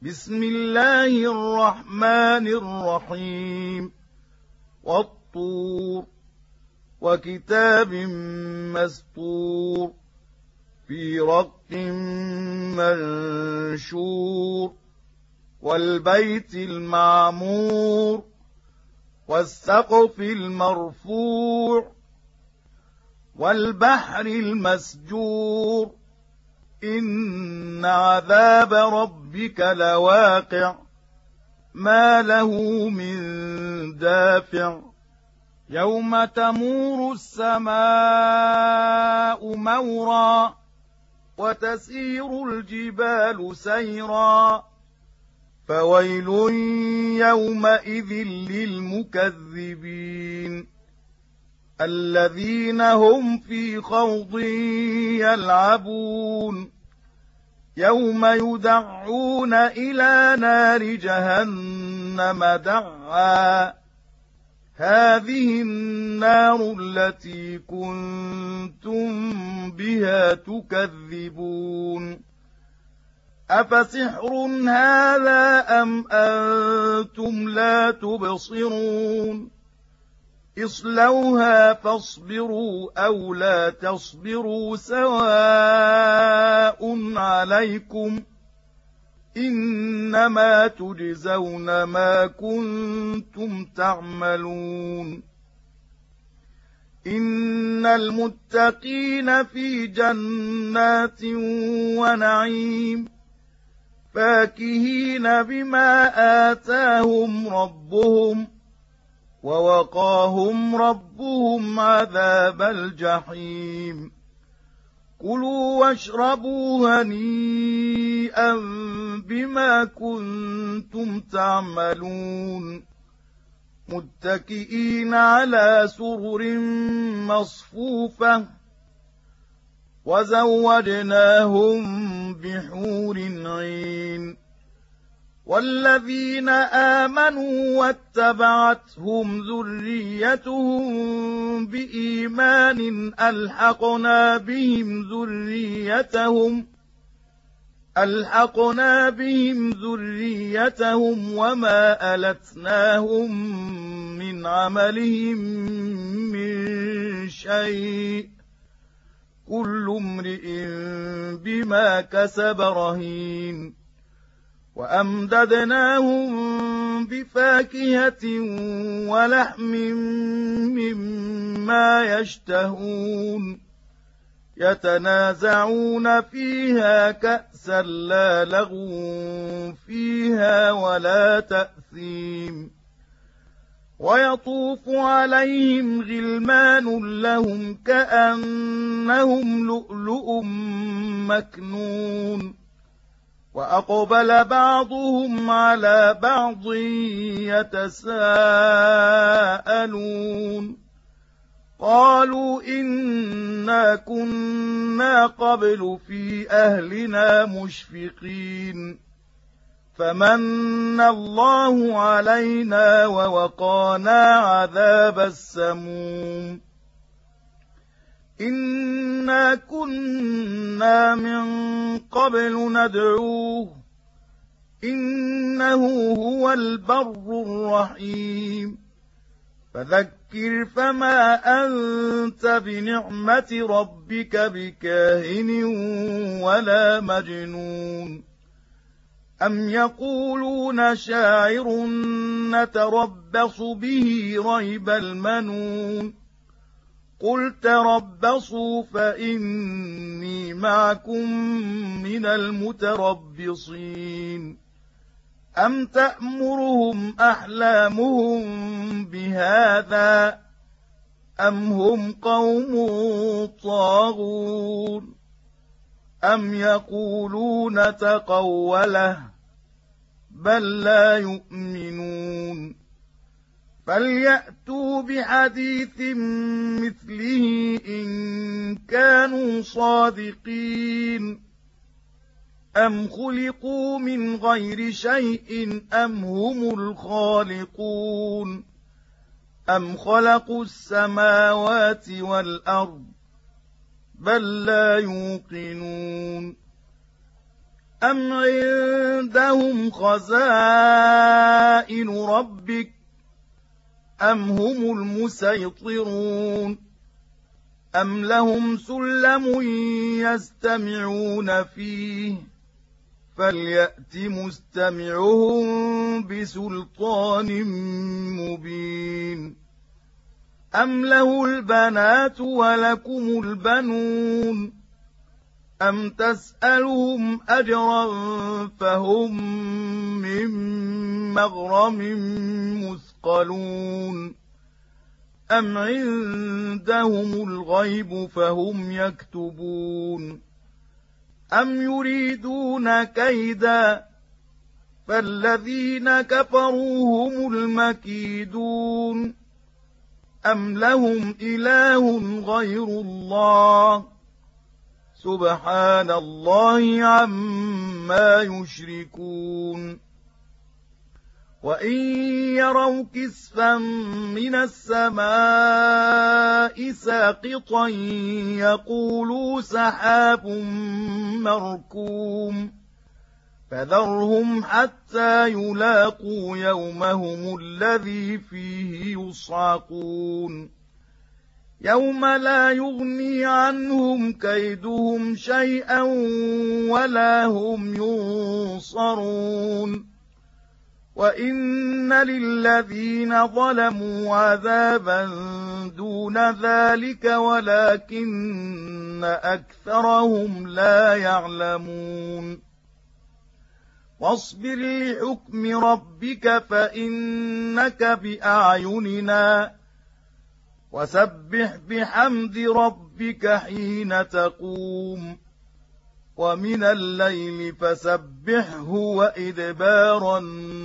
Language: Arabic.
بسم الله الرحمن الرحيم والطور وكتاب مسطور في رق منشور والبيت المعمور والسقف المرفوع والبحر المسجور إن عذاب ربك لواقع ما له من دافع يوم تمور السماء مورا وتسير الجبال سيرا فويل يومئذ للمكذبين الذين هم في خوض يلعبون يوم يدعون إلى نار جهنم دعا هذه النار التي كنتم بها تكذبون أفسحر هذا أم أنتم لا تبصرون اصلوها فاصبروا أو لا تصبروا سواء عليكم إنما تجزون ما كنتم تعملون إن المتقين في جنات ونعيم فاكهين بما آتاهم ربهم ووقاهم ربهم عذاب الجحيم كلوا واشربوا هنيئا بما كنتم تعملون متكئين على سرر مصفوفة وزوجناهم بحور عين والذين آمنوا واتبعتهم ذريتهم بإيمان ألحقنا بهم ذريتهم وما ألتناهم من عملهم من شيء كل امرئ بما كسب رهين وأمددناهم بفاكهة ولحم مما يشتهون يتنازعون فيها كأسا لا لغو فيها ولا تأثيم ويطوف عليهم غلمان لهم كأنهم لؤلؤ مكنون وأقبل بعضهم على بعض يتساءلون قالوا إنا كنا قبل في أهلنا مشفقين فمن الله علينا ووقانا عذاب السموم إنا كنا من قبل ندعوه إنه هو البر الرحيم فذكر فما أنت بنعمة ربك بكاهن ولا مجنون أم يقولون شاعر نتربص به ريب المنون قل تربصوا فإني معكم من المتربصين أم تأمرهم أحلامهم بهذا أم هم قوم طاغون أم يقولون تقوله بل لا يؤمنون فليأتوا بحديث مثله إن كانوا صادقين أم خلقوا من غير شيء أم هم الخالقون أم خلقوا السماوات والأرض بل لا يوقنون أم عندهم خزائن ربك أم هم المسيطرون أم لهم سلم يستمعون فيه فليأت مستمعهم بسلطان مبين أم له البنات ولكم البنون أم تسألهم أجرا فهم من مغرم مثقلون أم عندهم الغيب فهم يكتبون أم يريدون كيدا فالذين كفروا هم المكيدون أم لهم إله غير الله سبحان الله عما يشركون وإن يروا كسفا من السماء ساقطا يقولوا سحاب مركوم فذرهم حتى يلاقوا يومهم الذي فيه يصعقون يوم لا يغني عنهم كيدهم شيئا ولا هم ينصرون وإن للذين ظلموا عذابا دون ذلك ولكن أكثرهم لا يعلمون واصبر لحكم ربك فإنك بأعيننا وسبح بحمد ربك حين تقوم ومن الليل فسبحه وإدبار النجوم